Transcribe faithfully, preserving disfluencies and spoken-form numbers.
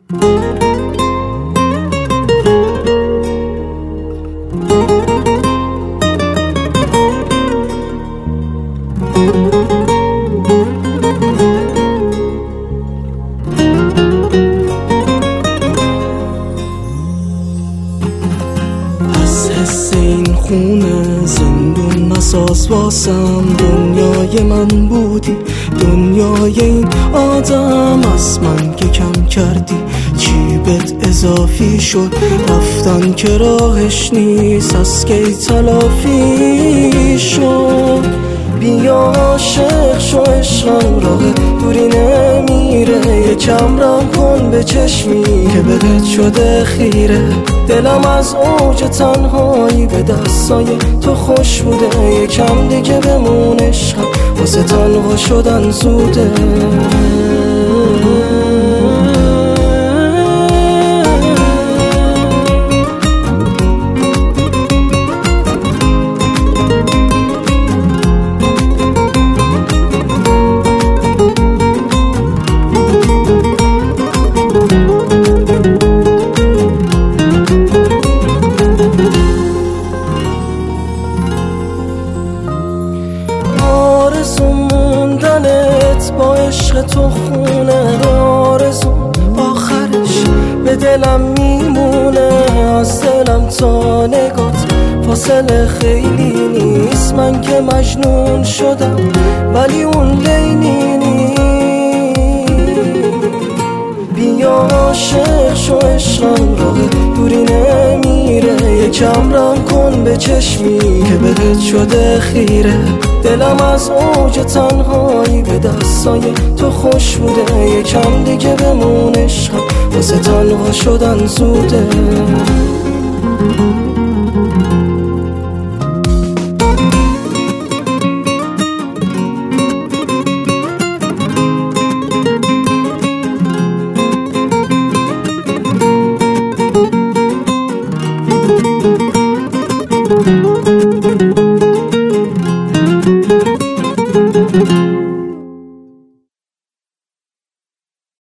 خونه زندون نساز واسم، دنیای من بودی، دنیای این آدم از من که کم کردی. چی بهت اضافی شد؟ رفتن که راهش نیست، از کی تلافی شد؟ بیا عاشق شو، عشقم راه دوری نمیره. یکم رم کن به چشمی که بهت شده خیره. دلم از اوج تنهایی به دستای تو خوش بوده. یکم دیگه بمون عشقم، واسه تنها شدن زوده. آرزو موندنت با عشق تو خونه، آرزو آخرش به دلم میمونه. از دلم تا نگات فاصله خیلی نیست. من که مجنون شدم ولی اون لیلی نیست. بیا عاشق شو، عشقم راه دوری نمیره. یکم رم کن به چشمی که بهت شده خیره. دلم از اوج تنهایی به دستای تو خوش بوده. یکم دیگه بمون عشقم، واسه تنها شدن زوده. Thank you.